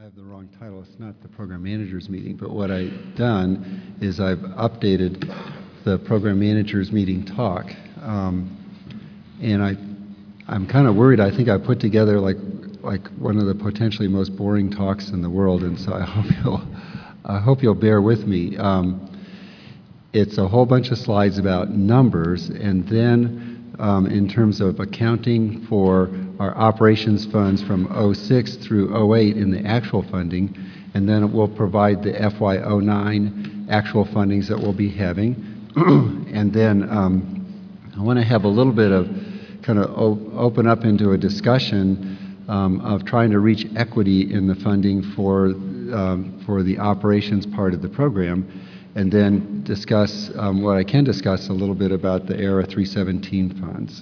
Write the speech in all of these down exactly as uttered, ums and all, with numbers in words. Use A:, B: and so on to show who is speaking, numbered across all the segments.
A: have the wrong title. It's not the program managers meeting, but what I've done is I've updated the program managers meeting talk. Um, and I, I'm kind of worried. I think I put together like, like one of the potentially most boring talks in the world, and so I hope you'll, I hope you'll bear with me. Um, it's a whole bunch of slides about numbers, and then um, in terms of accounting for our operations funds from oh six through oh eight in the actual funding, and then it will provide the F Y oh nine actual fundings that we'll be having. And then um, I want to have a little bit of kind of open up into a discussion um, of trying to reach equity in the funding for, um, for the operations part of the program, and then discuss um, what I can discuss a little bit about the ERA three seventeen funds.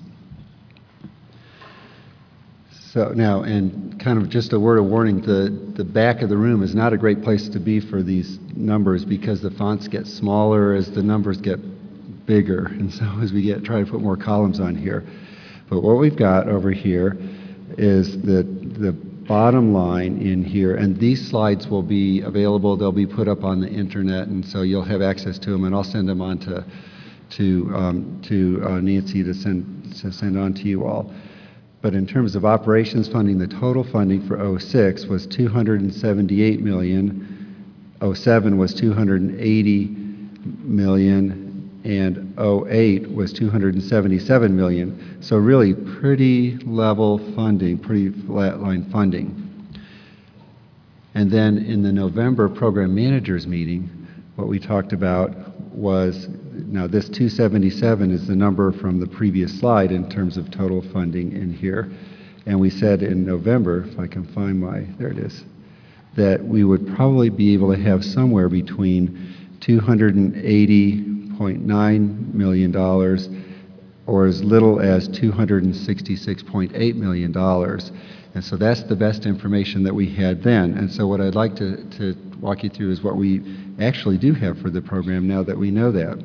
A: So now, and kind of just a word of warning, the, the back of the room is not a great place to be for these numbers because the fonts get smaller as the numbers get bigger, and so as we get try to put more columns on here. But what we've got over here is the, the bottom line in here, and these slides will be available. They'll be put up on the internet, and so you'll have access to them, and I'll send them on to, to, um, to uh, Nancy to send, to send on to you all. But in terms of operations funding, the total funding for oh six was two hundred seventy-eight million, oh seven was two hundred eighty million, and oh eight was two hundred seventy-seven million. So really pretty level funding, pretty flatline funding. And then in the November program managers meeting, what we talked about was, now this two seventy-seven is the number from the previous slide in terms of total funding in here. And we said in November, if I can find my, there it is, that we would probably be able to have somewhere between two hundred eighty point nine million dollars or as little as two hundred sixty-six point eight million dollars. And so that's the best information that we had then. And so what I'd like to, to walk you through is what we actually do have for the program now that we know that.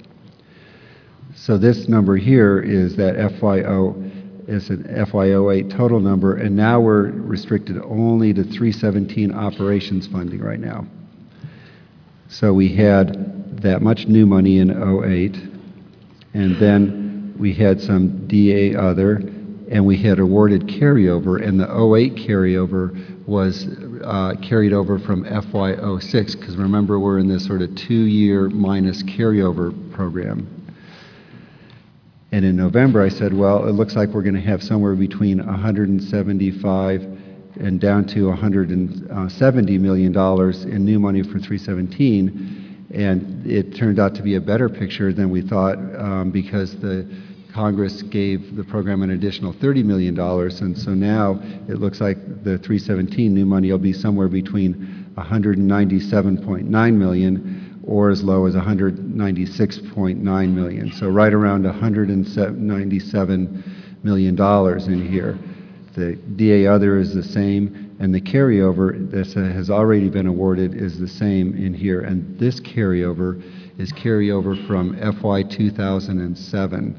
A: So this number here is that F Y O, is an F Y oh eight total number, and now we're restricted only to three seventeen operations funding right now. So we had that much new money in oh eight, and then we had some D A other, and we had awarded carryover, and the oh eight carryover was uh, carried over from F Y oh six, because remember we're in this sort of two-year minus carryover program. And in November I said, well, it looks like we're going to have somewhere between one hundred seventy-five and down to one hundred seventy million dollars in new money for three seventeen, and it turned out to be a better picture than we thought um, because the Congress gave the program an additional thirty million dollars, and so now it looks like the three seventeen new money will be somewhere between one hundred ninety-seven point nine million dollars or as low as one hundred ninety-six point nine million dollars. So right around one hundred ninety-seven million dollars in here. The D A other is the same, and the carryover that has already been awarded is the same in here, and this carryover is carryover from F Y two thousand seven.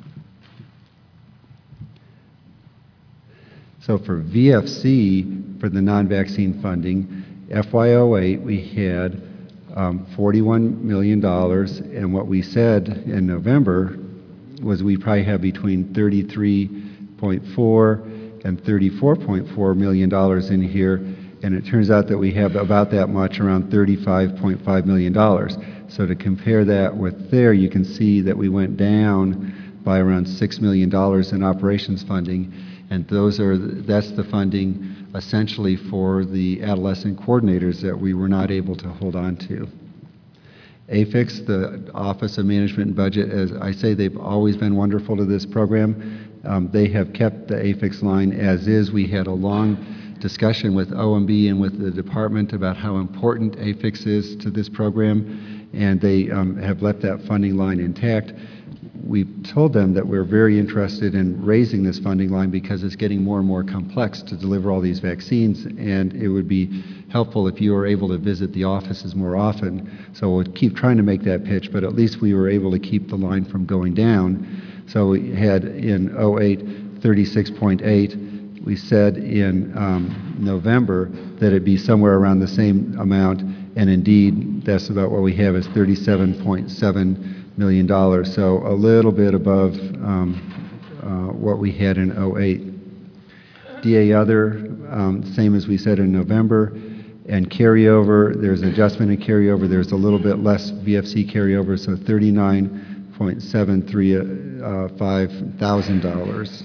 A: So for V F C, for the non-vaccine funding, F Y oh eight, we had um, forty-one million dollars, and what we said in November was we probably have between thirty-three point four and thirty-four point four million dollars in here, and it turns out that we have about that much, around thirty-five point five million dollars. So to compare that with there, you can see that we went down by around six million dollars in operations funding. And those are, that's the funding essentially for the adolescent coordinators that we were not able to hold on to. A F I C, the Office of Management and Budget, as I say, they've always been wonderful to this program. Um, they have kept the A F I C line as is. We had a long discussion with O M B and with the department about how important A F I C is to this program, and they um, have left that funding line intact. We told them that we're very interested in raising this funding line because it's getting more and more complex to deliver all these vaccines, and it would be helpful if you were able to visit the offices more often. So we'll keep trying to make that pitch, but at least we were able to keep the line from going down. So we had in oh eight, thirty-six point eight, we said in um, November that it'd be somewhere around the same amount, and indeed, that's about what we have is thirty-seven point seven million dollars, so a little bit above um, uh, what we had in oh eight. D A Other, um, same as we said in November, and carryover, there's an adjustment in carryover, there's a little bit less V F C carryover, so thirty-nine point seven three five thousand dollars.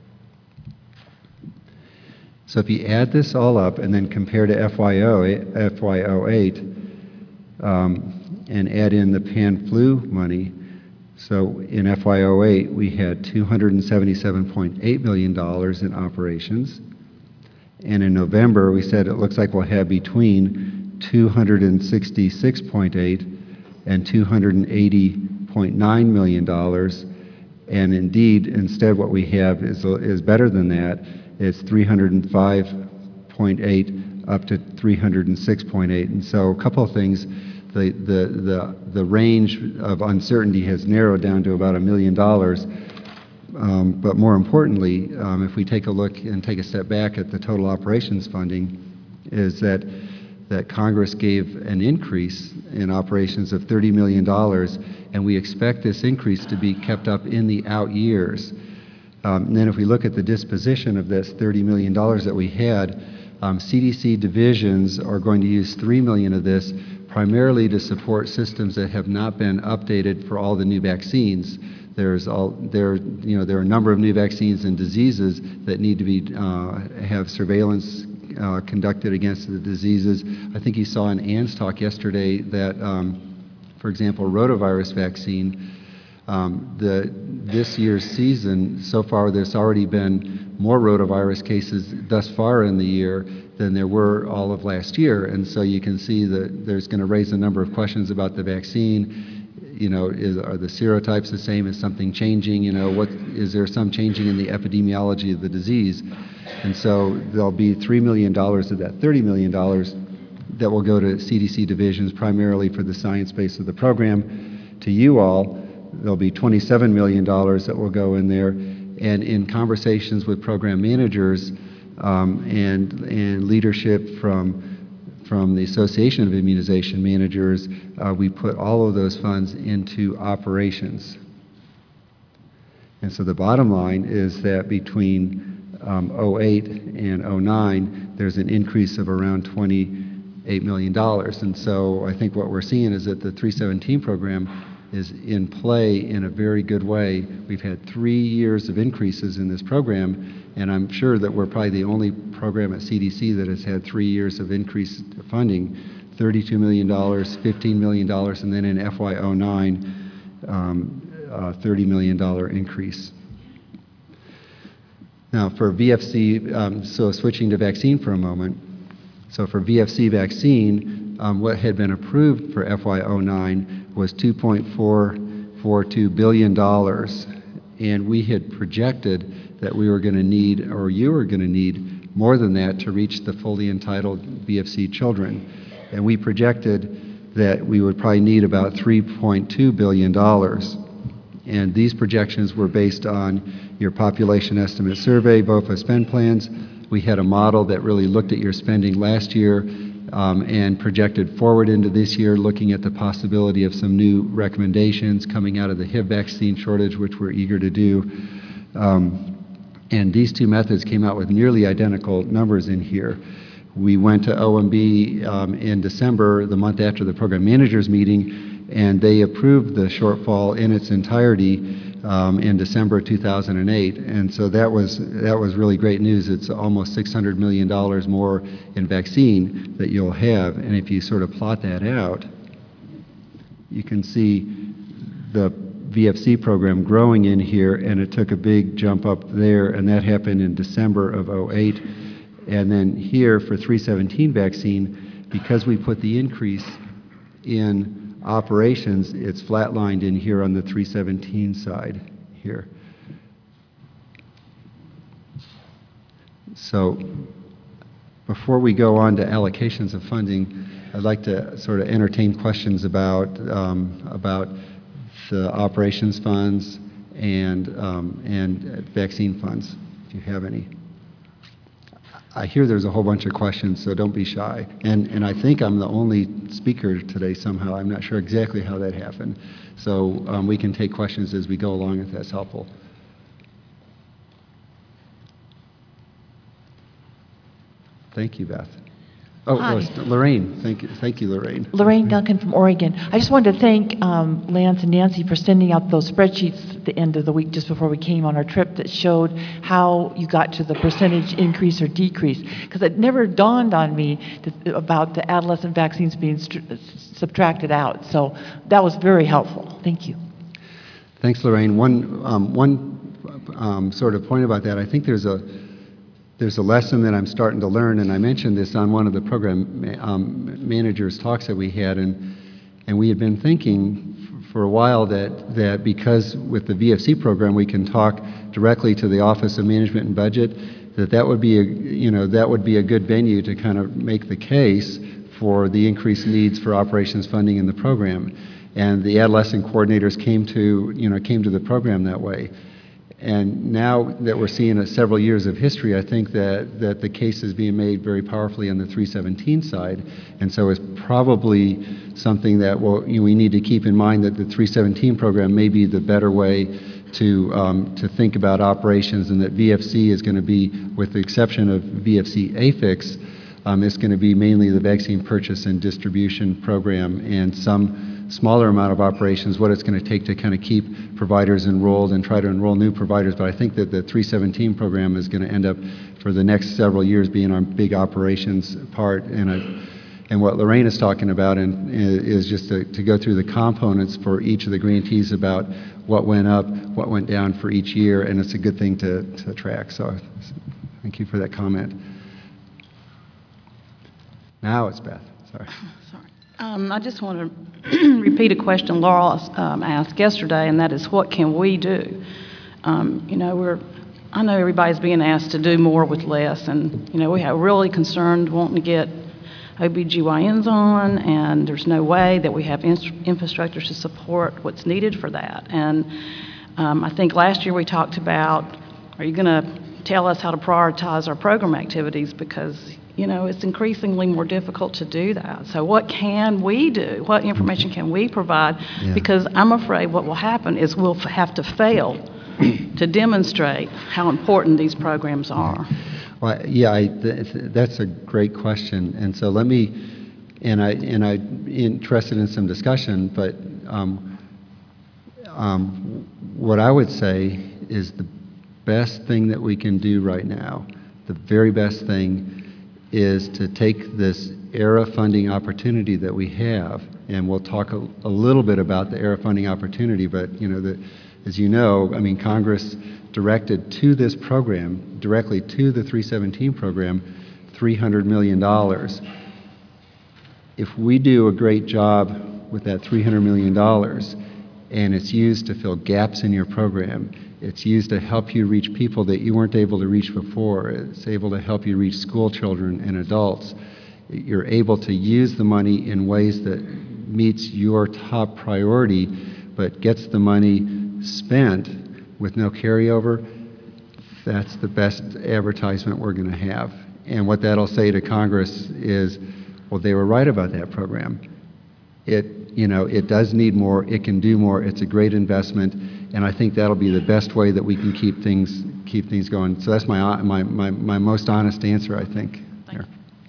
A: So if you add this all up and then compare to F Y oh eight um, and add in the pan flu money, so in F Y oh eight we had two hundred seventy-seven point eight million dollars in operations, and in November we said it looks like we'll have between two hundred sixty-six point eight and two hundred eighty point nine million dollars, and indeed instead what we have is, is better than that. It's three hundred five point eight up to three hundred six point eight. And so a couple of things, the, the, the, the range of uncertainty has narrowed down to about a million dollars. Um, but more importantly, um, if we take a look and take a step back at the total operations funding, is that, that Congress gave an increase in operations of thirty million dollars, and we expect this increase to be kept up in the out years. Um, and then if we look at the disposition of this thirty million dollars that we had, um, C D C divisions are going to use three million dollars of this primarily to support systems that have not been updated for all the new vaccines. There's all, there, you know, there are a number of new vaccines and diseases that need to be, uh, have surveillance uh, conducted against the diseases. I think you saw in Ann's talk yesterday that, um, for example, rotavirus vaccine, Um, the, this year's season, so far there's already been more rotavirus cases thus far in the year than there were all of last year. And so you can see that there's going to raise a number of questions about the vaccine. You know, is, are the serotypes the same? Is something changing? You know, what, is there some changing in the epidemiology of the disease? And so there'll be three million dollars of that thirty million dollars that will go to C D C divisions primarily for the science base of the program. To you all, there'll be twenty-seven million dollars that will go in there, and in conversations with program managers um, and, and leadership from, from the Association of Immunization Managers, uh, we put all of those funds into operations. And so the bottom line is that between um, oh eight and oh nine, there's an increase of around twenty-eight million dollars. And so I think what we're seeing is that the three seventeen program is in play in a very good way. We've had three years of increases in this program, and I'm sure that we're probably the only program at C D C that has had three years of increased funding, thirty-two million dollars, fifteen million dollars, and then in F Y oh nine, um, a thirty million dollars increase. Now for V F C, um, so switching to vaccine for a moment, so for V F C vaccine, um, what had been approved for F Y oh nine was two point four four two billion dollars, and we had projected that we were going to need, or you were going to need, more than that to reach the fully entitled V F C children. And we projected that we would probably need about three point two billion dollars. And these projections were based on your population estimate survey, V O F A spend plans. We had a model that really looked at your spending last year Um, and projected forward into this year, looking at the possibility of some new recommendations coming out of the H I V vaccine shortage, which we're eager to do. Um, and these two methods came out with nearly identical numbers in here. We went to O M B um, in December, the month after the program managers meeting, and they approved the shortfall in its entirety um, in December two thousand eight. And so that was, that was really great news. It's almost six hundred million dollars more in vaccine that you'll have. And if you sort of plot that out, you can see the V F C program growing in here, and it took a big jump up there, and that happened in December of oh eight. And then here for three seventeen vaccine, because we put the increase in operations, it's flatlined in here on the three seventeen side here. So before we go on to allocations of funding, I'd like to sort of entertain questions about, um, about the operations funds and, um, and vaccine funds, if you have any. I hear there's a whole bunch of questions, so don't be shy. And, and I think I'm the only speaker today somehow. I'm not sure exactly how that happened. So um, we can take questions as we go along if that's helpful. Thank you, Beth. Oh,
B: Hi.
A: oh it's Lorraine. Thank you, thank you, Lorraine.
B: Lorraine Duncan from Oregon. I just wanted to thank um, Lance and Nancy for sending out those spreadsheets at the end of the week just before we came on our trip that showed how you got to the percentage increase or decrease. Because it never dawned on me to, about the adolescent vaccines being subtracted out. So that was very helpful. Thank you.
A: Thanks, Lorraine. One, um, one um, sort of point about that, I think there's a There's a lesson that I'm starting to learn, and I mentioned this on one of the program um, managers' talks that we had, and and we had been thinking for a while that that because with the V F C program we can talk directly to the Office of Management and Budget, that that would be a you know that would be a good venue to kind of make the case for the increased needs for operations funding in the program, and the adolescent coordinators came to you know came to the program that way. And now that we're seeing a several years of history, I think that, that the case is being made very powerfully on the three seventeen side. And so it's probably something that we'll, you know, we need to keep in mind that the three seventeen program may be the better way to, um, to think about operations, and that V F C is going to be, with the exception of V F C A F I C S, um, it's going to be mainly the vaccine purchase and distribution program and some smaller amount of operations, what it's going to take to kind of keep providers enrolled and try to enroll new providers. But I think that the three seventeen program is going to end up for the next several years being our big operations part. And, I, and what Lorraine is talking about and, is just to, to go through the components for each of the grantees about what went up, what went down for each year, and it's a good thing to, to track. So thank you for that comment. Now it's Beth. Sorry.
C: Sorry. Um, I just want to repeat a question Laura um, asked yesterday, and that is, what can we do? Um, you know, we're, I know everybody's being asked to do more with less, and, you know, we have really concerned wanting to get O B G Y Ns on, and there's no way that we have infrastructure to support what's needed for that. And um, I think last year we talked about, are you going to tell us how to prioritize our program activities, because you know, it's increasingly more difficult to do that. So what can we do? What information can we provide? Yeah. Because I'm afraid what will happen is we'll have to fail to demonstrate how important these programs are.
A: Well, yeah, I, th that's a great question. And so let me, and I and I'm interested in some discussion, but um, um, what I would say is the best thing that we can do right now, the very best thing, is to take this E R A funding opportunity that we have, and we'll talk a, a little bit about the E R A funding opportunity, but you know, the, as you know, I mean, Congress directed to this program, directly to the three seventeen program, three hundred million dollars. If we do a great job with that three hundred million dollars, and it's used to fill gaps in your program, it's used to help you reach people that you weren't able to reach before. It's able to help you reach school children and adults. You're able to use the money in ways that meets your top priority, but gets the money spent with no carryover. That's the best advertisement we're going to have. And what that'll say to Congress is, well, they were right about that program. It, you know, it does need more, it can do more, it's a great investment, and I think that'll be the best way that we can keep things keep things going. So that's my my my, my most honest answer, I think. Here.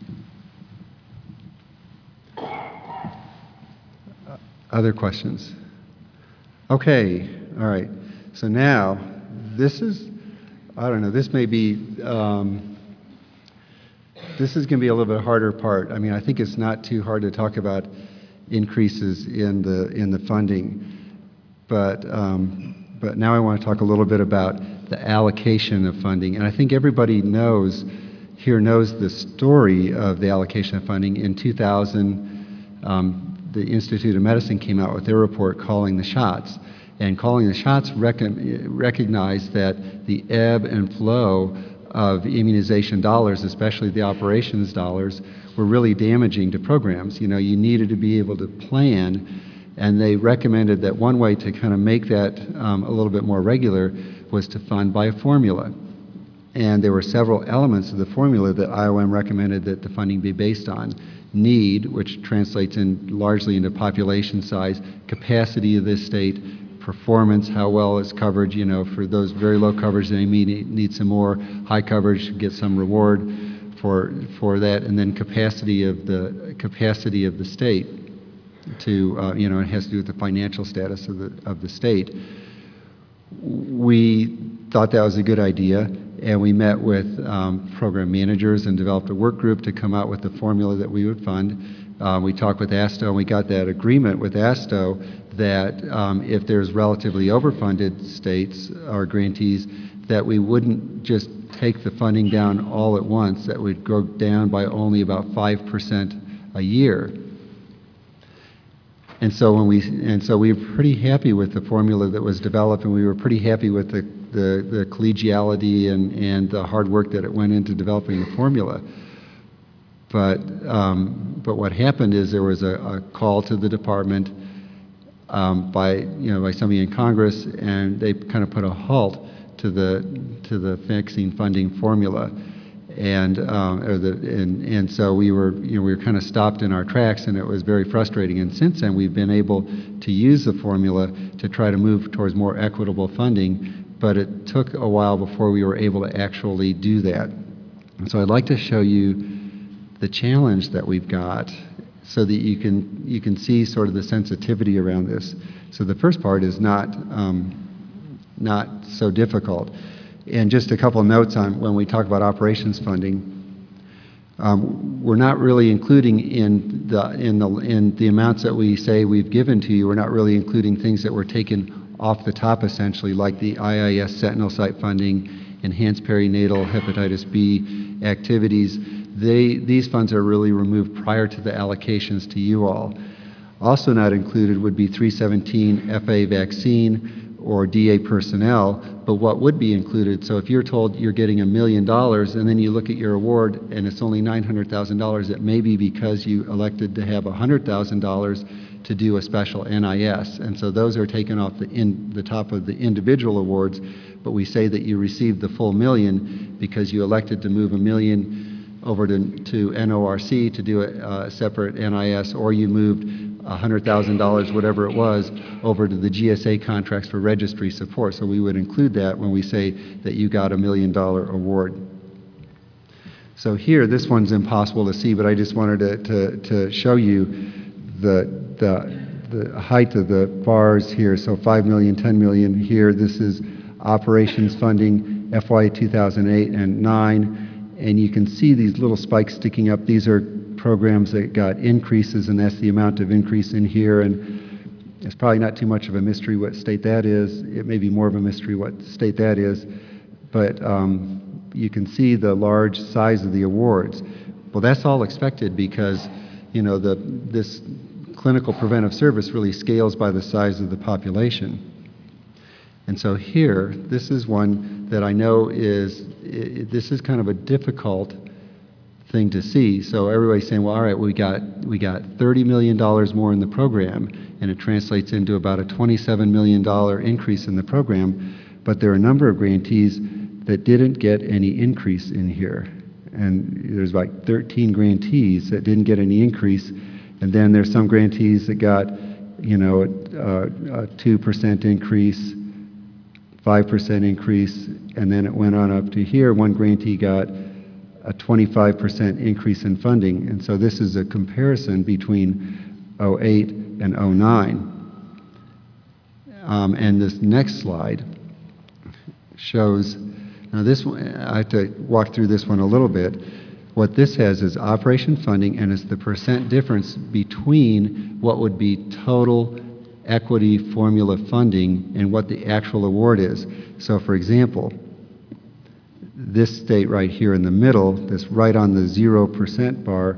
A: Uh, other questions? Okay, all right. So now, this is, I don't know, this may be, um, this is going to be a little bit harder part. I mean, I think it's not too hard to talk about increases in the in the funding, but um, but now I want to talk a little bit about the allocation of funding. And I think everybody knows here knows the story of the allocation of funding. In two thousand, um, the Institute of Medicine came out with their report calling the shots, and calling the shots rec recognized that the ebb and flow of immunization dollars, especially the operations dollars, were really damaging to programs. You know, you needed to be able to plan, and they recommended that one way to kind of make that um, a little bit more regular was to fund by a formula. And there were several elements of the formula that I O M recommended that the funding be based on. Need, which translates in largely into population size, capacity of this state, performance, how well is coverage, you know, for those very low coverage, they may need, need some more, high coverage, get some reward for, for that, and then capacity of the, capacity of the state to, uh, you know, it has to do with the financial status of the, of the state. We thought that was a good idea, and we met with um, program managers and developed a work group to come out with the formula that we would fund. Uh, we talked with ASTO, and we got that agreement with ASTO that um, if there's relatively overfunded states or grantees, that we wouldn't just take the funding down all at once, that would go down by only about five percent a year. And so when we and so we were pretty happy with the formula that was developed, and we were pretty happy with the the, the collegiality and and the hard work that it went into developing the formula. But um, but what happened is there was a, a call to the department um, by you know by somebody in Congress, and they kind of put a halt to the to the vaccine funding formula. And, um, or the, and, and so we were, you know, we were kind of stopped in our tracks, and it was very frustrating. And since then, we've been able to use the formula to try to move towards more equitable funding, but it took a while before we were able to actually do that. And so I'd like to show you the challenge that we've got so that you can, you can see sort of the sensitivity around this. So the first part is not, um, not so difficult. And just a couple of notes on when we talk about operations funding, um, we're not really including in the, in, the, in the amounts that we say we've given to you, we're not really including things that were taken off the top essentially, like the I I S Sentinel site funding, enhanced perinatal hepatitis B activities. They, these funds are really removed prior to the allocations to you all. Also not included would be three seventeen F A vaccine or D A personnel, but what would be included, so if you're told you're getting a million dollars and then you look at your award and it's only nine hundred thousand dollars, it may be because you elected to have one hundred thousand dollars to do a special N I S, and so those are taken off the, in, the top of the individual awards, but we say that you received the full million because you elected to move a million over to, to N O R C to do a, a separate N I S, or you moved one hundred thousand dollars, whatever it was, over to the G S A contracts for registry support. So we would include that when we say that you got a million dollar award. So here, this one's impossible to see, but I just wanted to, to, to show you the, the, the height of the bars here. So five million, ten million here. This is operations funding F Y two thousand eight and nine. And you can see these little spikes sticking up. These are programs that got increases, and that's the amount of increase in here. And it's probably not too much of a mystery what state that is. It may be more of a mystery what state that is. But um, you can see the large size of the awards. Well, that's all expected because, you know, the, this clinical preventive service really scales by the size of the population. And so here, this is one that I know is, it, this is kind of a difficult thing to see. So everybody's saying, well, all right, we got, we got thirty million dollars more in the program, and it translates into about a twenty-seven million dollars increase in the program, but there are a number of grantees that didn't get any increase in here. And there's like thirteen grantees that didn't get any increase, and then there's some grantees that got, you know, a, a two percent increase, five percent increase, and then it went on up to here. One grantee got a twenty-five percent increase in funding. And so this is a comparison between oh eight and oh nine. Um, and this next slide shows, now this one, I have to walk through this one a little bit. What this has is operation funding, and it's the percent difference between what would be total equity formula funding and what the actual award is. So for example, this state right here in the middle, this right on the zero percent bar,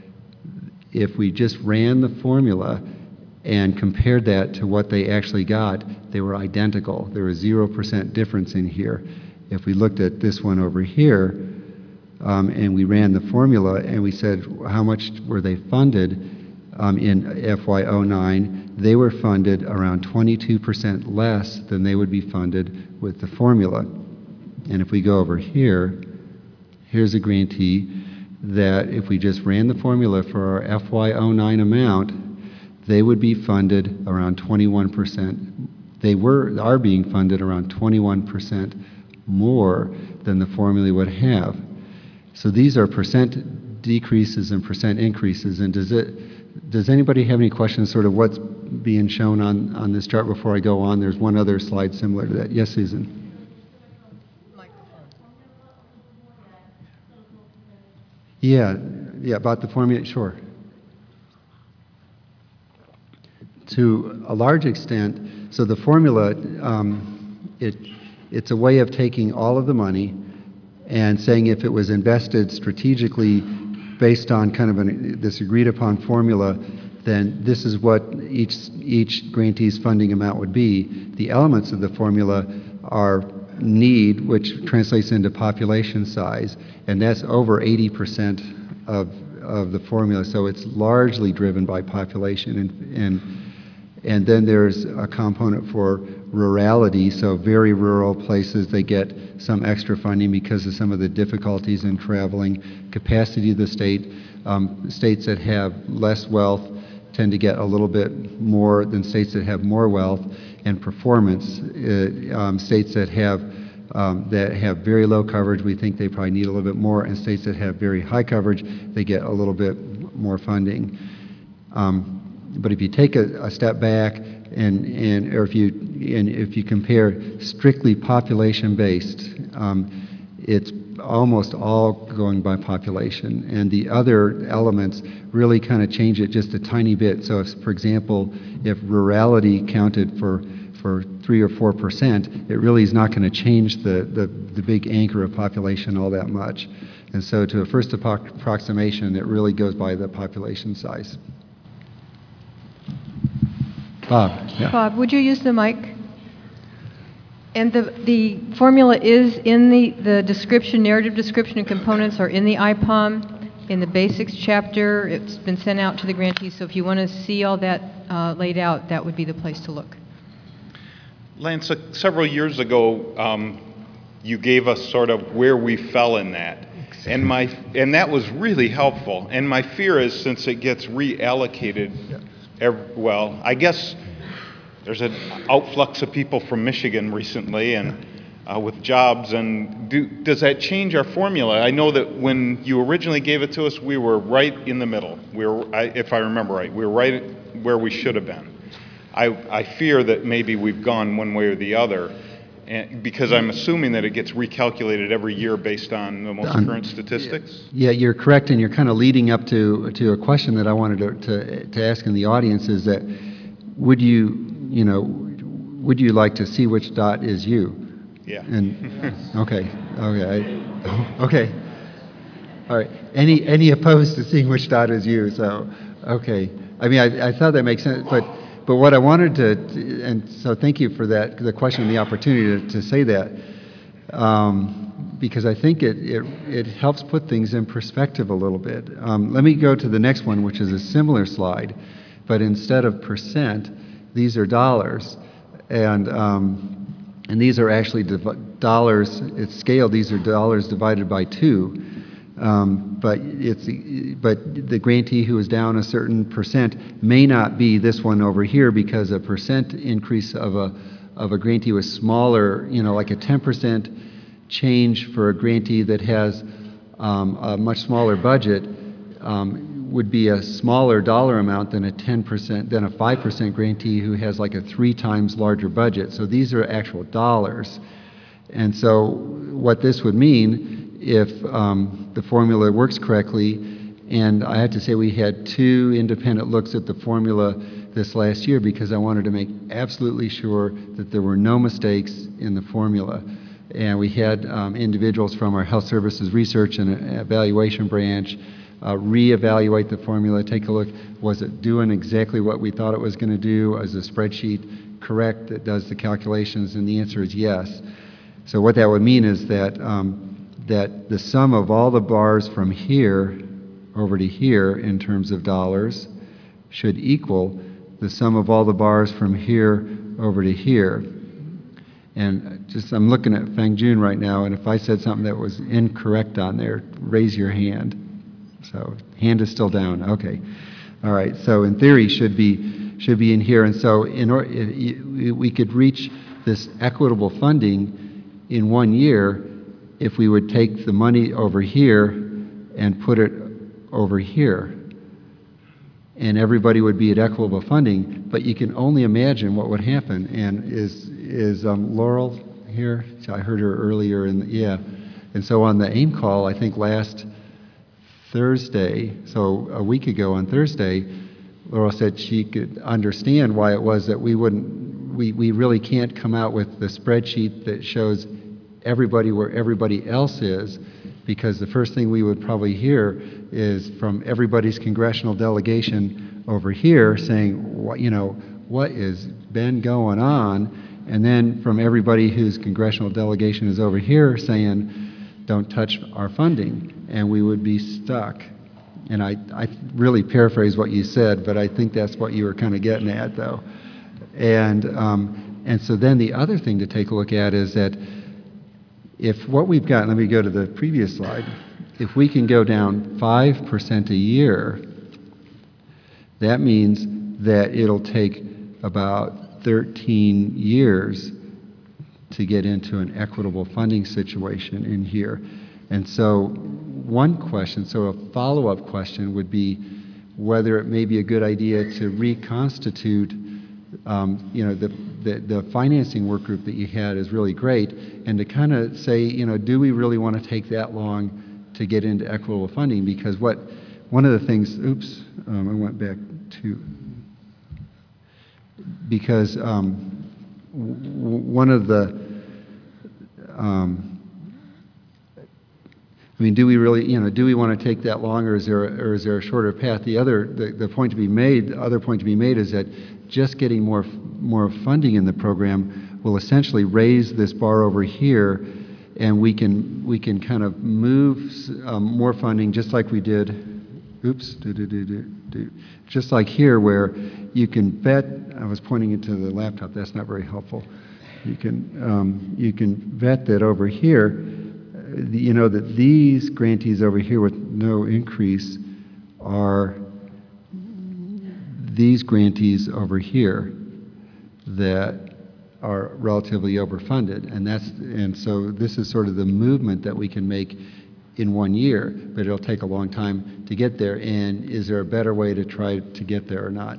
A: if we just ran the formula and compared that to what they actually got, they were identical. There was zero percent difference in here. If we looked at this one over here, um, and we ran the formula and we said how much were they funded um, in F Y oh nine, they were funded around twenty-two percent less than they would be funded with the formula. And if we go over here, here's a grantee that if we just ran the formula for our F Y oh nine amount, they would be funded around twenty-one percent. They were, are being funded around twenty-one percent more than the formula would have. So these are percent decreases and percent increases. And does it, does anybody have any questions sort of what's being shown on, on this chart before I go on? There's one other slide similar to that. Yes, Susan? Yeah, yeah, about the formula, sure. To a large extent, so the formula, um, it, it's a way of taking all of the money and saying if it was invested strategically based on kind of an, this agreed upon formula, then this is what each, each grantee's funding amount would be. The elements of the formula are need, which translates into population size, and that's over eighty percent of, of the formula, so it's largely driven by population. And, and, and then there's a component for rurality, so very rural places, they get some extra funding because of some of the difficulties in traveling. Capacity of the state, um, states that have less wealth tend to get a little bit more than states that have more wealth. And performance, uh, um, states that have um, that have very low coverage, we think they probably need a little bit more, and states that have very high coverage, they get a little bit more funding. Um, but if you take a, a step back and and or if you and if you compare strictly population-based, um, it's almost all going by population, and the other elements really kind of change it just a tiny bit. So if, for example, if rurality counted for for three or four percent, it really is not going to change the, the the big anchor of population all that much. And so to a first approximation, it really goes by the population size. Bob, yeah.
D: Bob, would you use the mic? And the, the formula is in the, the description, narrative description and components are in the I P O M, in the basics chapter. It's been sent out to the grantees, so if you want to see all that uh, laid out, that would be the place to look.
E: Lance, uh, several years ago, um, you gave us sort of where we fell in that. And, my, and that was really helpful. And my fear is since it gets reallocated, every, well, I guess there's an outflux of people from Michigan recently and uh, with jobs, and do, does that change our formula? I know that when you originally gave it to us, we were right in the middle. We were, I, if I remember right, we were right where we should have been. I, I fear that maybe we've gone one way or the other, and, because I'm assuming that it gets recalculated every year based on the most um, current statistics.
A: Yeah, you're correct, and you're kind of leading up to to a question that I wanted to, to, to ask in the audience is that would you, you know, would you like to see which dot is you?
E: Yeah.
A: And okay, okay, I, okay. All right. Any any opposed to seeing which dot is you? So, okay. I mean, I, I thought that makes sense, but but what I wanted to, and so thank you for that, the question and the opportunity to, to say that, um, because I think it, it it helps put things in perspective a little bit. Um, let me go to the next one, which is a similar slide, but instead of percent, these are dollars, and um, and these are actually dollars. It's scaled. These are dollars divided by two. Um, but it's but the grantee who is down a certain percent may not be this one over here because a percent increase of a of a grantee was smaller. You know, like a ten percent change for a grantee that has um, a much smaller budget um, would be a smaller dollar amount than a ten percent than a five percent grantee who has like a three times larger budget. So these are actual dollars, and so what this would mean, if um, the formula works correctly, and I have to say we had two independent looks at the formula this last year because I wanted to make absolutely sure that there were no mistakes in the formula. And we had um, individuals from our Health Services Research and Evaluation branch uh, reevaluate the formula, take a look, was it doing exactly what we thought it was going to do? Is the spreadsheet correct that does the calculations? And the answer is yes. So what that would mean is that um, that the sum of all the bars from here over to here in terms of dollars should equal the sum of all the bars from here over to here. And just, I'm looking at Feng Jun right now, and if I said something that was incorrect on there, raise your hand. So, hand is still down, okay. All right, so in theory, should be, should be in here. And so in or, we could reach this equitable funding in one year if we would take the money over here and put it over here. And everybody would be at equitable funding, but you can only imagine what would happen. And is, is um, Laurel here? I heard her earlier, in the, yeah. And so on the AIM call, I think last Thursday, so a week ago on Thursday, Laurel said she could understand why it was that we wouldn't, we, we really can't come out with the spreadsheet that shows everybody where everybody else is, because the first thing we would probably hear is from everybody's congressional delegation over here saying, what, you know, what is been going on? And then from everybody whose congressional delegation is over here saying, don't touch our funding, and we would be stuck. And I, I really paraphrase what you said, but I think that's what you were kind of getting at, though. And, um, and so then the other thing to take a look at is that if what we've got, let me go to the previous slide, if we can go down five percent a year, that means that it'll take about thirteen years to get into an equitable funding situation in here. And so one question, so a follow-up question would be whether it may be a good idea to reconstitute, um, you know, the, the, the financing work group that you had is really great, and to kind of say, you know, do we really want to take that long to get into equitable funding? Because what, one of the things, oops, um, I went back to, because um, w one of the, um, I mean, do we really, you know, do we want to take that long, or is there, or is there a shorter path? The other, the, the point to be made, the other point to be made is that just getting more, more funding in the program will essentially raise this bar over here, and we can, we can kind of move um, more funding, just like we did, oops, do, do, do, do, do, just like here, where you can vet, I was pointing into the laptop, that's not very helpful. You can, um, you can vet that over here, you know, that these grantees over here with no increase are these grantees over here that are relatively overfunded. And that's, and so this is sort of the movement that we can make in one year, but it'll take a long time to get there. And is there a better way to try to get there or not?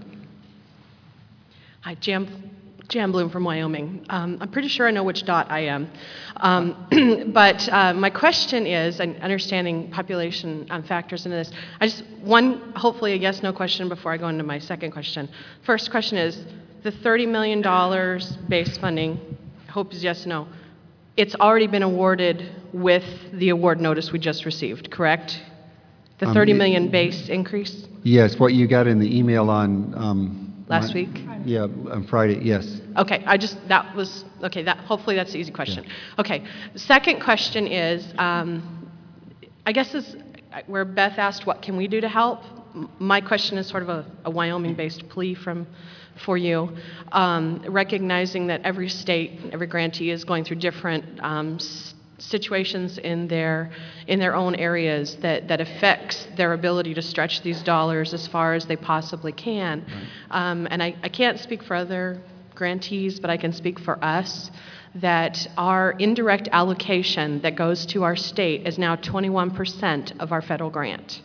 F: Hi, Jan, Jan Bloom from Wyoming. Um, I'm pretty sure I know which dot I am. Um, but uh, my question is, and understanding population um, factors into this, I just, one, hopefully a yes-no question before I go into my second question. First question is, the thirty million dollars base funding, I hope is yes or no, it's already been awarded with the award notice we just received, correct? The thirty million dollars base increase?
A: Yes, what you got in the email on... Um,
F: Last
A: on,
F: week?
A: Yeah, on Friday, yes.
F: Okay, I just, that was, okay, that, hopefully that's the easy question. Yeah. Okay, second question is, um, I guess is where Beth asked, what can we do to help? My question is sort of a, a Wyoming-based plea from, for you, um, recognizing that every state, every grantee is going through different um, situations in their in their own areas that that affects their ability to stretch these dollars as far as they possibly can. Right. Um, and I, I can't speak for other grantees, but I can speak for us that our indirect allocation that goes to our state is now twenty-one percent of our federal grant.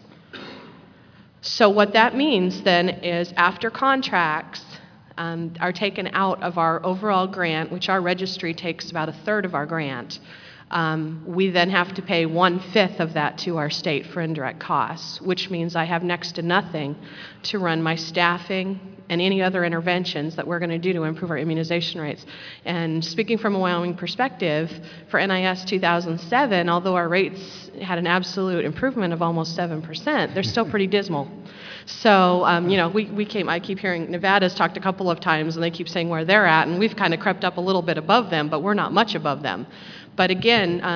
F: So what that means then is after contracts um, are taken out of our overall grant, which our registry takes about a third of our grant, Um, we then have to pay one-fifth of that to our state for indirect costs, which means I have next to nothing to run my staffing and any other interventions that we're going to do to improve our immunization rates. And speaking from a Wyoming perspective, for N I S two thousand seven, although our rates had an absolute improvement of almost seven percent, they're still pretty dismal. So, um, you know, we, we came, I keep hearing Nevada's talked a couple of times, and they keep saying where they're at, and we've kind of crept up a little bit above them, but we're not much above them. But again, um,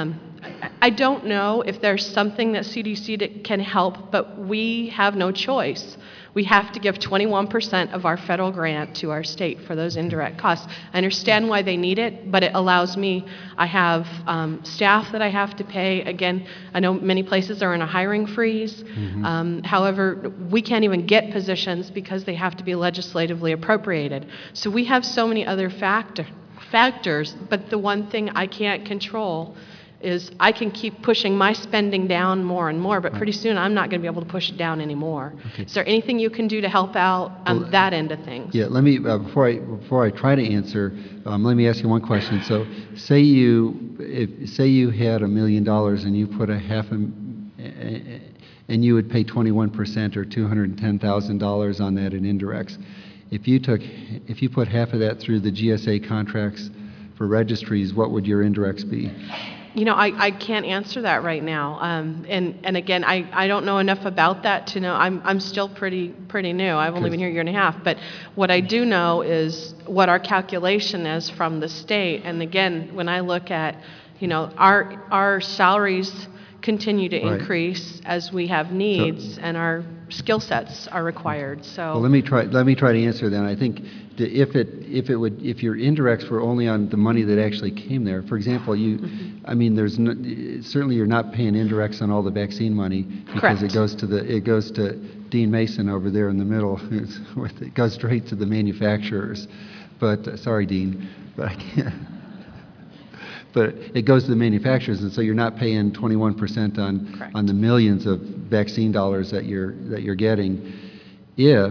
F: I don't know if there's something that C D C that can help, but we have no choice. We have to give twenty-one percent of our federal grant to our state for those indirect costs. I understand why they need it, but it allows me, I have um, staff that I have to pay. Again, I know many places are in a hiring freeze. Mm-hmm. um, however, we can't even get positions because they have to be legislatively appropriated. So we have so many other factor, factors, but the one thing I can't control is I can keep pushing my spending down more and more, but pretty soon I'm not going to be able to push it down anymore. Okay. Is there anything you can do to help out on well, that end of things?
A: Yeah, let me, uh, before I before I try to answer, um, let me ask you one question. So say you, if, say you had a million dollars and you put a half a, and you would pay twenty-one percent or two hundred ten thousand dollars on that in indirects. If you took, if you put half of that through the G S A contracts for registries, what would your indirects be?
F: You know, I, I can't answer that right now. Um, and, and again, I, I don't know enough about that to know. I'm, I'm still pretty pretty new. I've only been here a year and a half. But what I do know is what our calculation is from the state. And again, when I look at, you know, our our salaries continue to
A: right.
F: increase as we have needs so, and our skill sets are required. So
A: well, let me try let me try to answer that. I think the, if it if it would if your indirects were only on the money that actually came there, for example, you mm-hmm. I mean there's no, certainly you're not paying indirects on all the vaccine money because
F: Correct.
A: it goes to the it goes to Dean Mason over there in the middle. It goes straight to the manufacturers. But uh, sorry, Dean, but I can't. But it goes to the manufacturers, and so you're not paying twenty-one percent on
F: Correct.
A: on the millions of vaccine dollars that you're that you're getting. If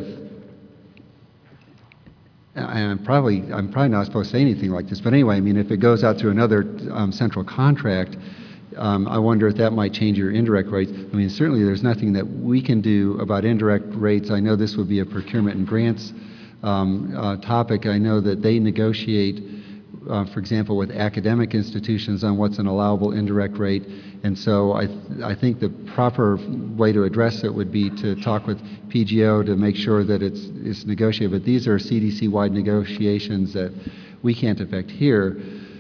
A: and I'm probably I'm probably not supposed to say anything like this, but anyway, I mean, if it goes out to another um, central contract, um, I wonder if that might change your indirect rates. I mean, certainly there's nothing that we can do about indirect rates. I know this would be a procurement and grants um, uh, topic. I know that they negotiate. Uh, for example, with academic institutions on what's an allowable indirect rate. And so I, th I think the proper way to address it would be to talk with P G O to make sure that it's, it's negotiated. But these are C D C-wide negotiations that we can't affect here.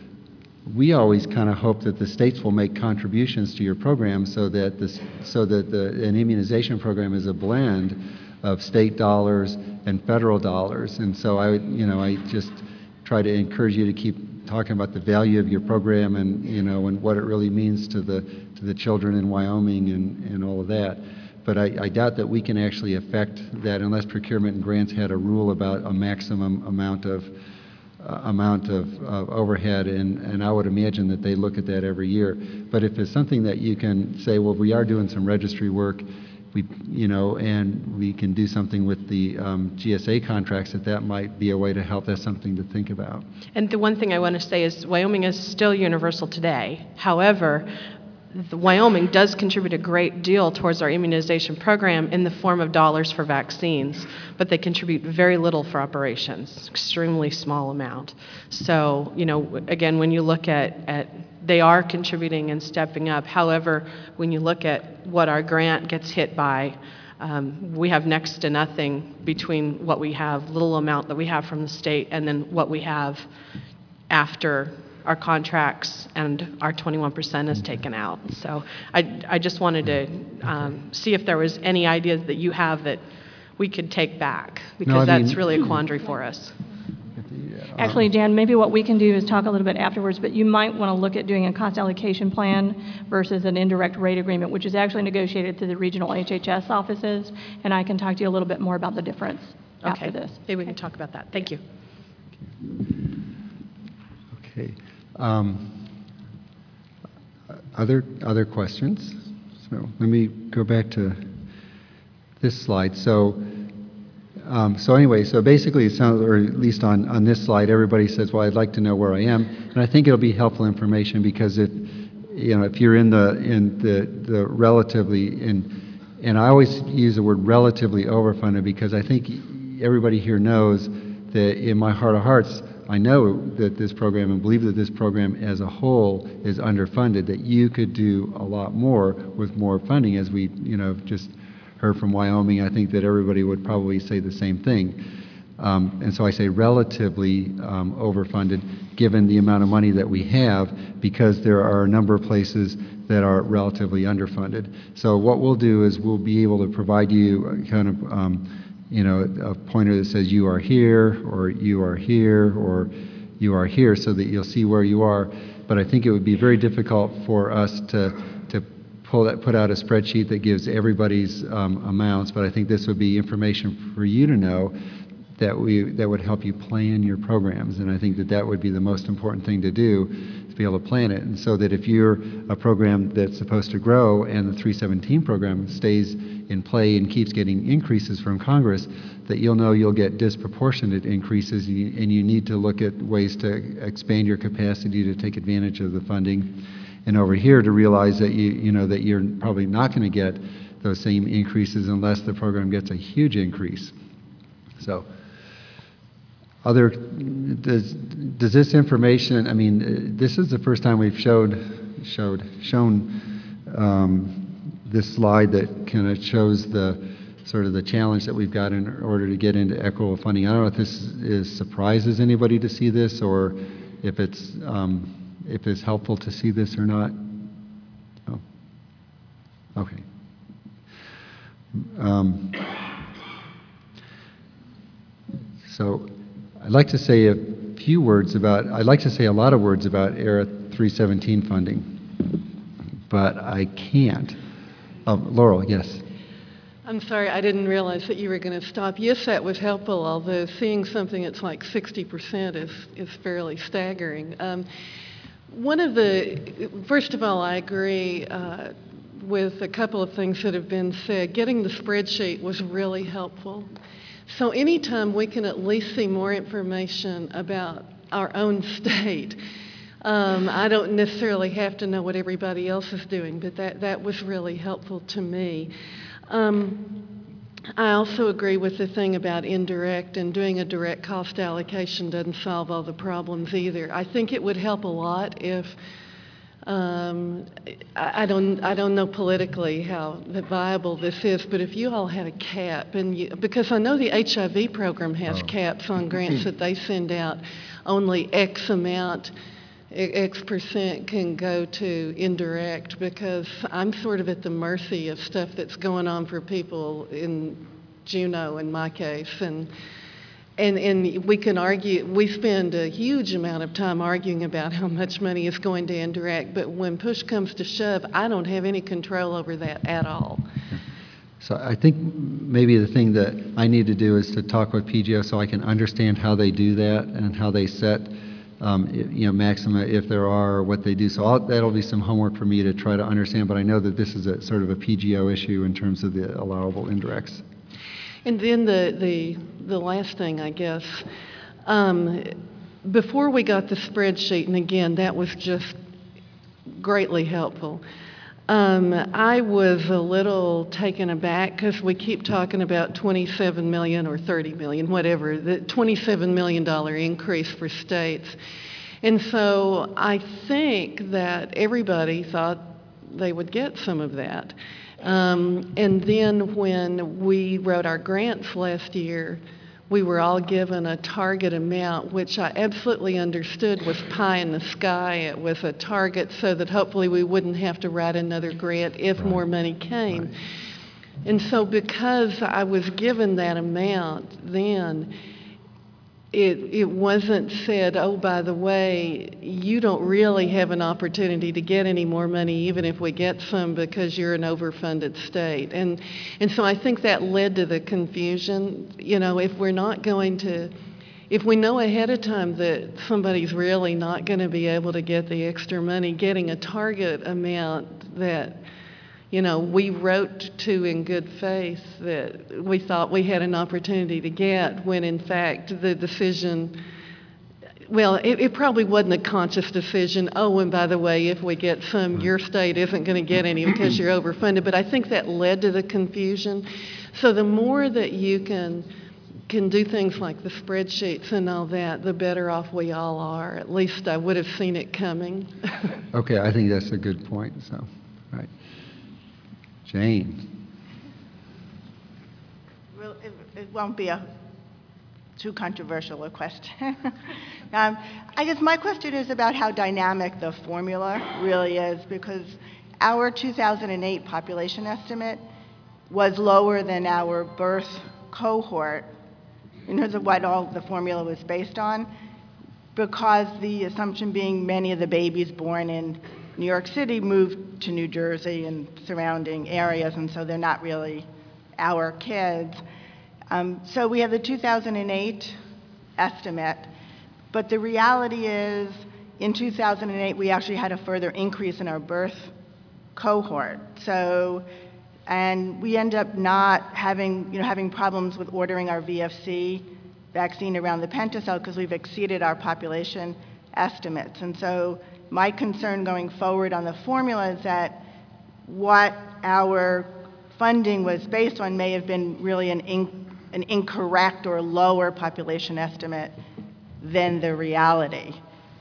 A: We always kind of hope that the states will make contributions to your program so that, this, so that the, an immunization program is a blend of state dollars and federal dollars. And so I, you know, I just try to encourage you to keep talking about the value of your program and, you know, and what it really means to the to the children in Wyoming and, and all of that. But I, I doubt that we can actually affect that unless procurement and grants had a rule about a maximum amount of uh, amount of, of overhead, and, and I would imagine that they look at that every year. But if it's something that you can say, well, we are doing some registry work, we, you know, and we can do something with the um, G S A contracts, that that might be a way to help. That's something to think about.
F: And the one thing I want to say is Wyoming is still universal today. However, the Wyoming does contribute a great deal towards our immunization program in the form of dollars for vaccines, but they contribute very little for operations, extremely small amount. So, you know, again, when you look at, at they are contributing and stepping up. However, when you look at what our grant gets hit by, um, we have next to nothing between what we have, little amount that we have from the state, and then what we have after our contracts and our twenty-one percent is taken out. So I, I just wanted to um, see if there was any ideas that you have that we could take back, because
A: no, I
F: that's
A: mean,
F: really a quandary for us.
G: Actually, Dan, maybe what we can do is talk a little bit afterwards, but you might want to look at doing a cost allocation plan versus an indirect rate agreement, which is actually negotiated through the regional H H S offices, and I can talk to you a little bit more about the difference
F: Okay.
G: after this.
F: Maybe we can talk about that. Thank you.
A: Okay. Um, other other questions? So let me go back to this slide. So. Um, so anyway, so basically it sounds, or at least on, on this slide, everybody says, well, I'd like to know where I am. And I think it'll be helpful information because if, you know, if you're in the, in the, the relatively, in, and I always use the word relatively overfunded because I think everybody here knows that in my heart of hearts, I know that this program and believe that this program as a whole is underfunded, that you could do a lot more with more funding, as we, you know, just heard from Wyoming. I think that everybody would probably say the same thing. Um, and so I say relatively um, overfunded, given the amount of money that we have, because there are a number of places that are relatively underfunded. So what we'll do is we'll be able to provide you a kind of, um, you know, a pointer that says you are here, or you are here, or you are here, so that you'll see where you are. But I think it would be very difficult for us to to pull that, put out a spreadsheet that gives everybody's um, amounts. But I think this would be information for you to know that we that would help you plan your programs. And I think that that would be the most important thing to do, to be able to plan it. And so that if you're a program that's supposed to grow and the three seventeen program stays in play and keeps getting increases from Congress, that you'll know you'll get disproportionate increases, and you, and you need to look at ways to expand your capacity to take advantage of the funding. And over here, to realize that you you know that you're probably not going to get those same increases unless the program gets a huge increase. So, other does does this information? I mean, this is the first time we've showed showed shown um, this slide that kind of shows the sort of the challenge that we've got in order to get into equitable funding. I don't know if this is surprises anybody to see this, or if it's um, if it's helpful to see this or not. Oh, okay. Um, so I'd like to say a few words about, I'd like to say a lot of words about ERA three seventeen funding, but I can't. Um, Laurel, yes.
H: I'm sorry, I didn't realize that you were going to stop. Yes, that was helpful, although seeing something that's like sixty percent is, is fairly staggering. Um, one of the, first of all, I agree uh, with a couple of things that have been said. Getting the spreadsheet was really helpful. So anytime we can at least see more information about our own state, um, I don't necessarily have to know what everybody else is doing, but that, that was really helpful to me. Um, I also agree with the thing about indirect, and doing a direct cost allocation doesn't solve all the problems either. I think it would help a lot if, um, I, I don't, I don't know politically how viable this is, but if you all had a cap, and you, because I know the H I V program has
A: Oh.
H: caps on grants that they send out, only X amount, X percent can go to indirect, because I'm sort of at the mercy of stuff that's going on for people in Juneau in my case. And, and, and we can argue, we spend a huge amount of time arguing about how much money is going to indirect, but when push comes to shove, I don't have any control over that at all.
A: So I think maybe the thing that I need to do is to talk with P G O so I can understand how they do that and how they set Um, you know, maxima, if there are, what they do. So I'll, that'll be some homework for me to try to understand, but I know that this is a sort of a P G O issue in terms of the allowable indirects.
H: And then the, the, the last thing, I guess, um, before we got the spreadsheet, and again, that was just greatly helpful, Um, I was a little taken aback because we keep talking about twenty-seven million dollars or thirty million dollars, whatever, the twenty-seven million dollars increase for states. And so I think that everybody thought they would get some of that. Um, and then when we wrote our grants last year, we were all given a target amount, which I absolutely understood was pie in the sky. It was a target so that hopefully we wouldn't have to write another grant if
A: Right.
H: more money came.
A: Right.
H: And so because I was given that amount then, it, it wasn't said, oh, by the way, you don't really have an opportunity to get any more money even if we get some because you're an overfunded state. And, and so I think that led to the confusion. You know, if we're not going to, if we know ahead of time that somebody's really not going to be able to get the extra money, getting a target amount that, you know, we wrote to in good faith that we thought we had an opportunity to get, when in fact the decision, well, it, it probably wasn't a conscious decision, oh, and by the way, if we get some, your state isn't going to get any because you're overfunded. But I think that led to the confusion. So the more that you can can do things like the spreadsheets and all that, the better off we all are. At least I would have seen it coming.
A: Okay, I think that's a good point. So, right. Jane.
I: Well, it, it won't be a too controversial a question. um, I guess my question is about how dynamic the formula really is, because our two thousand eight population estimate was lower than our birth cohort in terms of what all the formula was based on, because the assumption being many of the babies born in New York City moved to New Jersey and surrounding areas, and so they're not really our kids. Um, so we have the two thousand eight estimate, but the reality is in two thousand eight we actually had a further increase in our birth cohort. So, and we end up not having, you know, having problems with ordering our V F C vaccine around the Pentacell because we've exceeded our population estimates. And so my concern going forward on the formula is that what our funding was based on may have been really an, in, an incorrect or lower population estimate than the reality.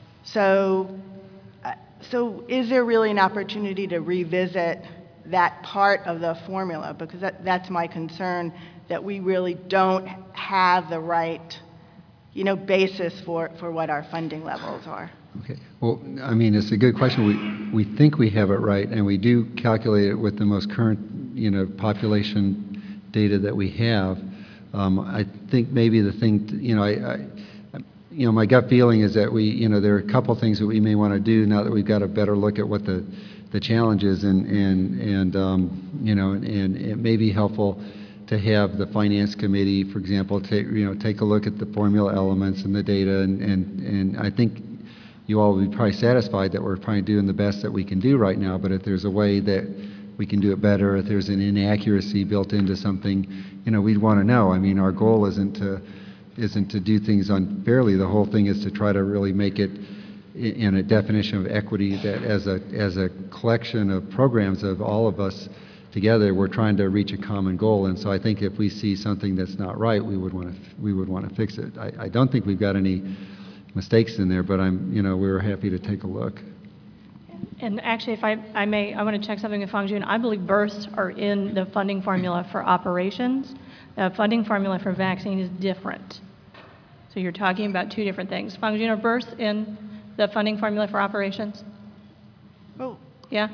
I: So, uh, so is there really an opportunity to revisit that part of the formula? Because that, that's my concern, that we really don't have the right, you know, basis for, for what our funding levels are.
A: Okay. Well, I mean, it's a good question. We, we think we have it right, and we do calculate it with the most current, you know, population data that we have. Um, I think maybe the thing, to, you know, I, I, you know, my gut feeling is that we, you know, there are a couple things that we may want to do now that we've got a better look at what the, the challenge is, and, and, and um, you know, and, and it may be helpful to have the finance committee, for example, take, you know, take a look at the formula elements and the data, and, and, and I think you all will be probably satisfied that we're probably doing the best that we can do right now, but if there's a way that we can do it better, if there's an inaccuracy built into something, you know, we'd want to know. I mean, our goal isn't to, isn't to do things unfairly. The whole thing is to try to really make it in a definition of equity that as a, as a collection of programs of all of us together, we're trying to reach a common goal. And so I think if we see something that's not right, we would want to, we would want to fix it. I, I don't think we've got any mistakes in there, but I'm, you know, we're happy to take a look.
G: And actually, if I, I may, I want to check something with Fang Jun. I believe births are in the funding formula for operations. The funding formula for vaccine is different. So you're talking about two different things. Fang Jun, are births in the funding formula for operations?
I: Oh.
G: Yeah?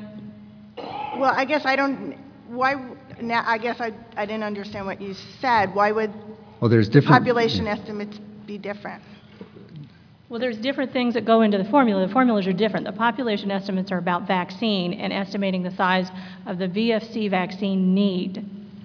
I: Well, I guess I don't, why, now, I guess I, I didn't understand what you said. Why would
A: well, there's different
I: population estimates be different?
G: Well, there's different things that go into the formula. The formulas are different. The population estimates are about vaccine and estimating the size of the V F C vaccine need.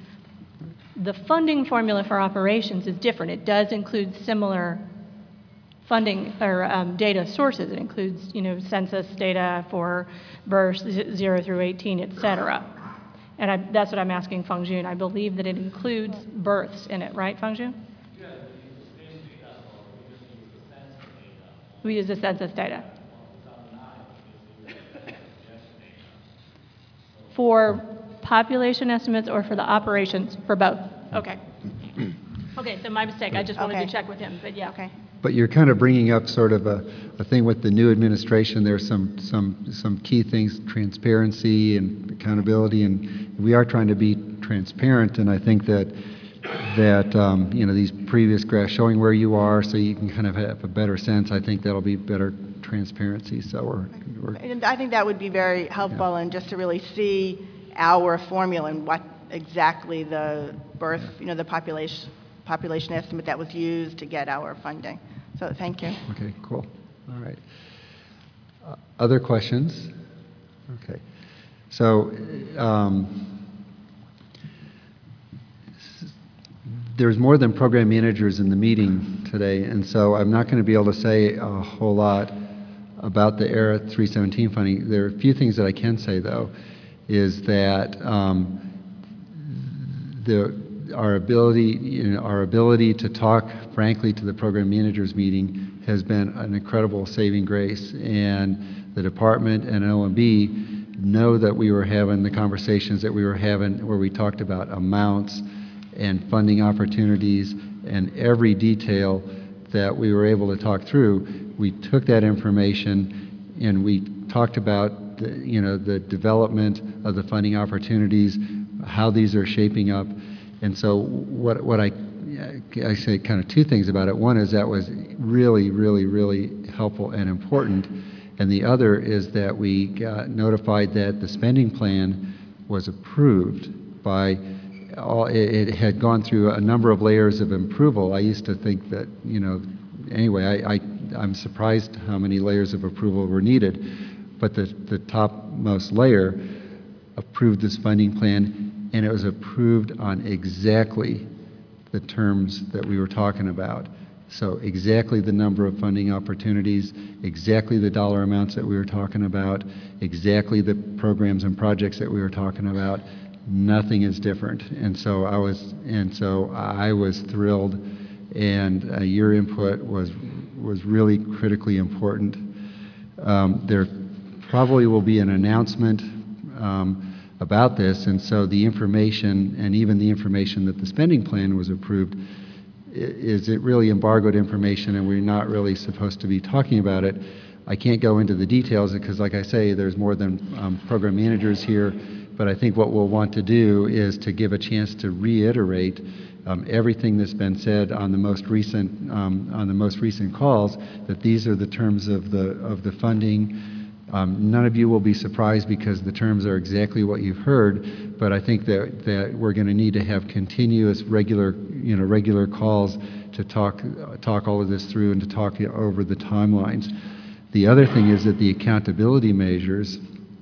G: The funding formula for operations is different. It does include similar funding or um, data sources. It includes, you know, census data for births zero through eighteen, et cetera. And I, that's what I'm asking Fang Jun. I believe that it includes births in it, right, Fang Jun? We use the census data. For population estimates or for the operations? For both. Okay. Okay, so my mistake. I just wanted
I: okay.
G: to check with him, but yeah.
I: Okay.
A: But you're kind of bringing up sort of a, a thing with the new administration. There's some, some, some key things, transparency and accountability, and we are trying to be transparent, and I think that that um, you know, these previous graphs showing where you are so you can kind of have a better sense, I think that'll be better transparency. So we're, we're
I: And I think that would be very helpful, yeah. And just to really see our formula and what exactly the birth, you know, the population population estimate that was used to get our funding. So thank you.
A: Okay, cool. All right. Uh, other questions? Okay. So um, there's more than program managers in the meeting today, and so I'm not going to be able to say a whole lot about the ERA three seventeen funding. There are a few things that I can say, though, is that um, the our ability, you know, our ability to talk frankly to the program managers meeting has been an incredible saving grace, and the department and O M B know that we were having the conversations that we were having where we talked about amounts and funding opportunities and every detail that we were able to talk through. We took that information and we talked about the, you know, the development of the funding opportunities, how these are shaping up. And so what, what I, I say kind of two things about it. One is that was really, really, really helpful and important. And the other is that we got notified that the spending plan was approved by all, it, it had gone through a number of layers of approval. I used to think that, you know, anyway, I, I, I'm surprised how many layers of approval were needed. But the, the topmost layer approved this funding plan, and it was approved on exactly the terms that we were talking about. So exactly the number of funding opportunities, exactly the dollar amounts that we were talking about, exactly the programs and projects that we were talking about. Nothing is different. And so I was, and so I was thrilled, and uh, your input was was really critically important. Um, there probably will be an announcement um, about this, and so the information, and even the information that the spending plan was approved, is it really embargoed information, and we're not really supposed to be talking about it. I can't go into the details because, like I say, there's more than um, program managers here, but I think what we'll want to do is to give a chance to reiterate um, everything that's been said on the most recent um, on the most recent calls, that these are the terms of the of the funding. Um, none of you will be surprised because the terms are exactly what you've heard, but I think that, that we're going to need to have continuous, regular, you know, regular calls to talk, talk all of this through and to talk over the timelines. The other thing is that the accountability measures,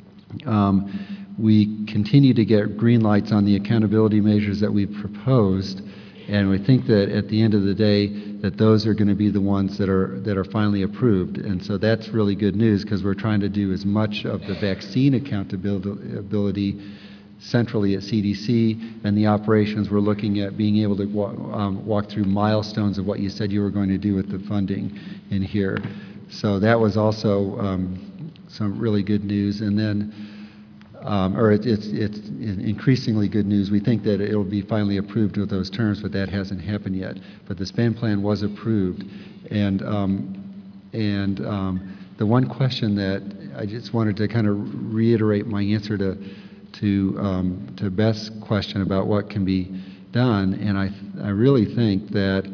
A: um, we continue to get green lights on the accountability measures that we've proposed, and we think that at the end of the day, that those are going to be the ones that are that are finally approved. And so that's really good news because we're trying to do as much of the vaccine accountability centrally at C D C, and the operations we're looking at being able to walk, um, walk through milestones of what you said you were going to do with the funding in here. So that was also um, some really good news. And then Um, or it, it's, it's increasingly good news. We think that it'll be finally approved with those terms, but that hasn't happened yet. But the spend plan was approved. And, um, and um, the one question that I just wanted to kind of reiterate my answer to, to, um, to Beth's question about what can be done, and I, I really think that,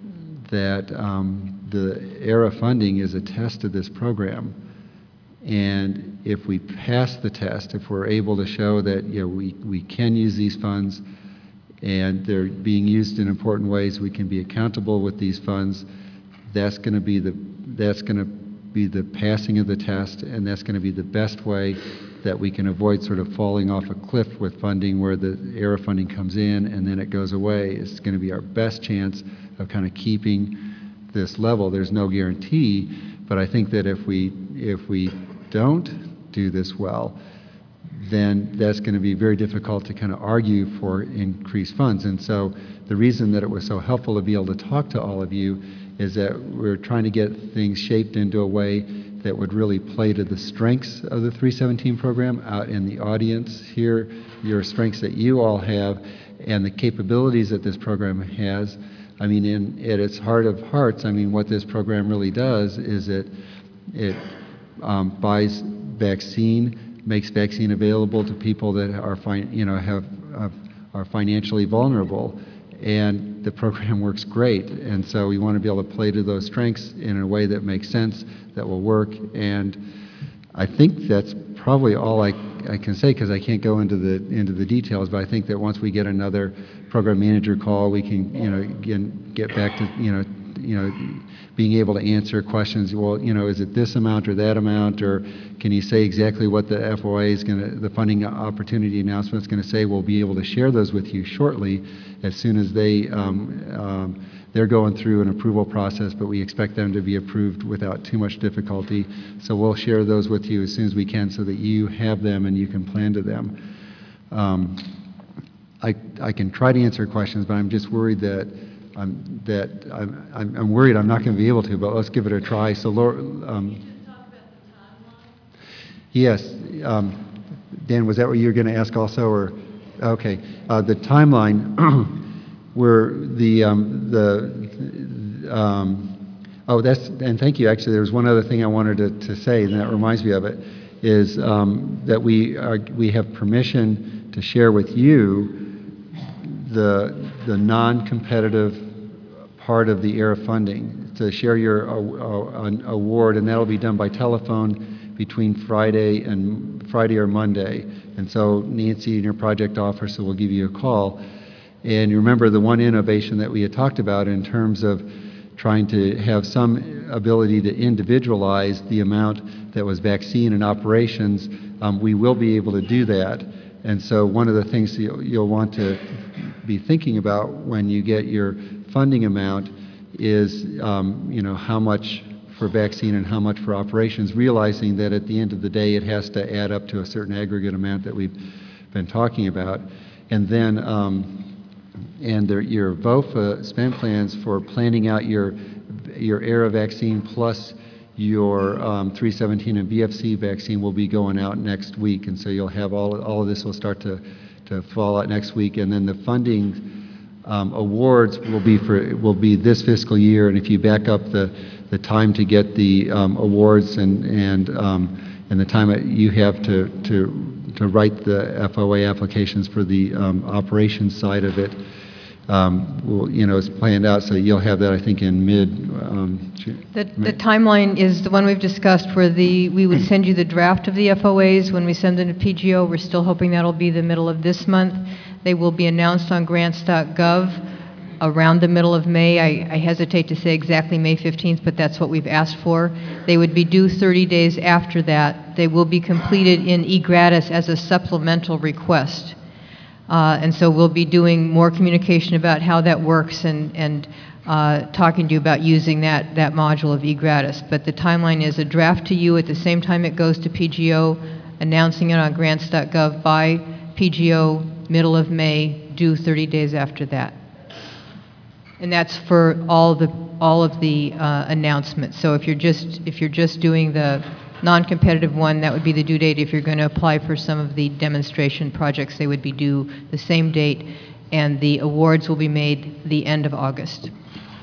A: that um, the ERA funding is a test of this program. And if we pass the test, if we're able to show that, you know, we, we can use these funds and they're being used in important ways, we can be accountable with these funds, that's going to be the that's going to be the passing of the test, and that's going to be the best way that we can avoid sort of falling off a cliff with funding where the ERA funding comes in and then it goes away. It's going to be our best chance of kind of keeping this level. There's no guarantee, but I think that if we if we don't do this well, then that's going to be very difficult to kind of argue for increased funds. And so the reason that it was so helpful to be able to talk to all of you is that we're trying to get things shaped into a way that would really play to the strengths of the three seventeen program out in the audience here, your strengths that you all have, and the capabilities that this program has. I mean, in, at its heart of hearts, I mean, what this program really does is it, it um, buys vaccine, makes vaccine available to people that are, fin you know, have, uh, are financially vulnerable, and the program works great. And so we want to be able to play to those strengths in a way that makes sense, that will work. And I think that's probably all I, I can say because I can't go into the into the details. But I think that once we get another program manager call, we can, you know, again get back to, you know, you know, being able to answer questions. Well, you know, is it this amount or that amount, or can you say exactly what the F O A is going to, the funding opportunity announcement is going to say? We'll be able to share those with you shortly, as soon as they um, um, they're going through an approval process, but we expect them to be approved without too much difficulty. So we'll share those with you as soon as we can, so that you have them and you can plan to them. Um, I I can try to answer questions, but I'm just worried that. I'm, that I'm, I'm, I'm worried I'm not going to be able to, but let's give it a try. So, Laura, um,
J: Can you just talk about the timeline?
A: yes, um, Dan, was that what you were going to ask also, or okay? Uh, the timeline, where the um, the um, oh, that's and thank you. Actually, there was one other thing I wanted to, to say, and that reminds me of it, is um, that we are we have permission to share with you the the non-competitive part of the ERA funding, to share your uh, uh, an award, and that'll be done by telephone between Friday and Friday or Monday. And so Nancy and your project officer will give you a call. And you remember the one innovation that we had talked about in terms of trying to have some ability to individualize the amount that was vaccine and operations. Um, we will be able to do that. And so one of the things you'll, you'll want to be thinking about when you get your funding amount is, um, you know, how much for vaccine and how much for operations, realizing that at the end of the day it has to add up to a certain aggregate amount that we've been talking about. And then, um, and there, your V O F A spend plans for planning out your, your ERA vaccine plus your um, three seventeen and V F C vaccine will be going out next week. And so you'll have all, all of this will start to, to fall out next week. And then the funding um, awards will be for, will be this fiscal year. And if you back up the, the time to get the um, awards and, and, um, and the time you have to, to, to write the F O A applications for the um, operations side of it, Um, will, you know, is planned out, so you'll have that, I think, in mid. Um,
D: the, the timeline is the one we've discussed, where the we would send you the draft of the F O As when we send them to P G O. We're still hoping that'll be the middle of this month. They will be announced on grants dot gov around the middle of May. I, I hesitate to say exactly May fifteenth, but that's what we've asked for. They would be due thirty days after that. They will be completed in eGratis as a supplemental request. Uh, and so we'll be doing more communication about how that works and, and uh, talking to you about using that, that module of eGratis. But the timeline is a draft to you at the same time it goes to P G O, announcing it on grants dot gov by P G O, middle of May, due thirty days after that. And that's for all the all of the uh, announcements. So if you're just if you're just doing the non-competitive one, that would be the due date. If you're going to apply for some of the demonstration projects, they would be due the same date, and the awards will be made the end of August.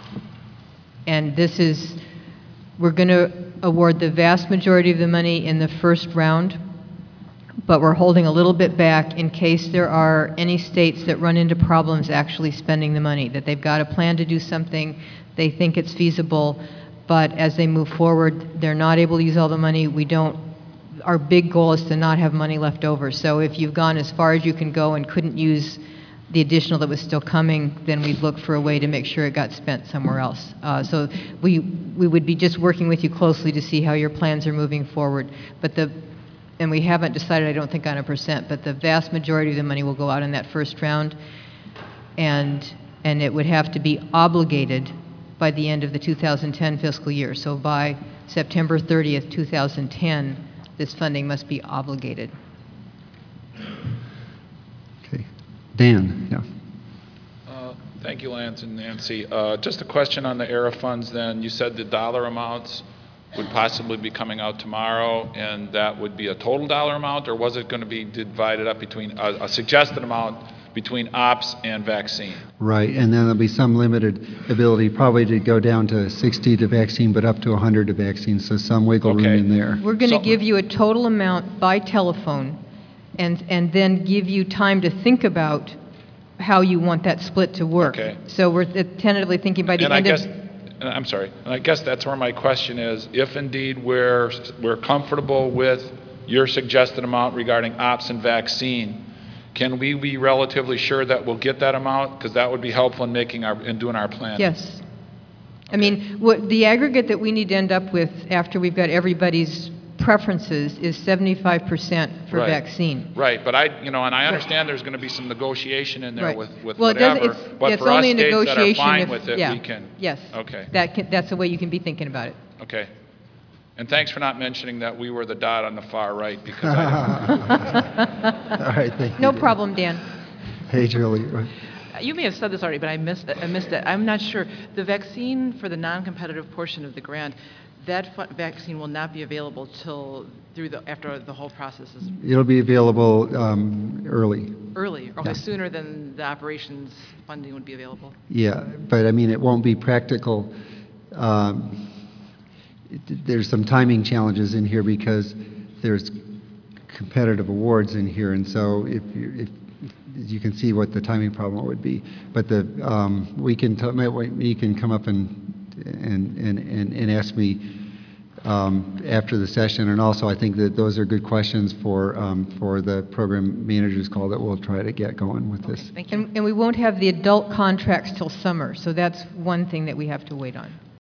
D: And this is, we're going to award the vast majority of the money in the first round, but we're holding a little bit back in case there are any states that run into problems actually spending the money, that they've got a plan to do something, they think it's feasible, but as they move forward, they're not able to use all the money. We don't, our big goal is to not have money left over. So if you've gone as far as you can go and couldn't use the additional that was still coming, then we'd look for a way to make sure it got spent somewhere else. Uh, so we, we would be just working with you closely to see how your plans are moving forward. But the, and we haven't decided, I don't think, on a percent, but the vast majority of the money will go out in that first round, and, and it would have to be obligated by the end of the two thousand ten fiscal year. So by September thirtieth, two thousand ten, this funding must be obligated.
A: Okay. Dan, yeah.
K: Uh, thank you, Lance and Nancy. Uh, just a question on the ERA funds then. You said the dollar amounts would possibly be coming out tomorrow, and that would be a total dollar amount, or was it going to be divided up between a, a suggested amount between ops and vaccine?
A: Right, and then there'll be some limited ability probably to go down to sixty to vaccine, but up to one hundred to vaccine, so some wiggle room
K: Okay.
A: in there.
D: We're going to
K: So-
D: give you a total amount by telephone, and, and then give you time to think about how you want that split to work.
K: Okay.
D: So we're tentatively thinking by the
K: And I
D: end
K: guess,
D: of...
K: and I'm sorry, and I guess that's where my question is, if indeed we're, we're comfortable with your suggested amount regarding ops and vaccine, can we be relatively sure that we'll get that amount? Because that would be helpful in making our, in doing our plan.
D: Yes. I mean, what, the aggregate that we need to end up with after we've got everybody's preferences is seventy-five percent for
K: Right.
D: vaccine.
K: Right, but I, you know, and I understand there's going to be some negotiation in there
D: Right.
K: with, with
D: Well, it doesn't-
K: whatever,
D: it's-
K: but
D: it's
K: for us
D: only a
K: states that are
D: negotiation
K: fine
D: if-
K: with it,
D: yeah.
K: we can.
D: Yes.
K: Okay.
D: That can, that's the way you can be thinking about it.
K: Okay. And thanks for not mentioning that we were the dot on the far right, because I
A: All right, thank you.
D: No
A: Dan.
D: problem, Dan.
A: Hey, Julie.
B: You may have said this already, but I missed it. I missed it. I'm not sure. The vaccine for the non-competitive portion of the grant, that fu- vaccine will not be available till through the after the whole process is
A: It'll be available um, early.
B: early, okay,
A: Yeah.
B: sooner than the operations funding would be available.
A: Yeah, but I mean, it won't be practical. Um, it- there's some timing challenges in here because there's competitive awards in here, and so if you, if you can see what the timing problem would be. But the, um, we can, t- you can come up and, and, and, and and ask me um, after the session. And also, I think that those are good questions for, um, for the program managers call that we'll try to get going with this.
D: And, and we won't have the adult contracts till summer, so that's one thing that we have to wait on.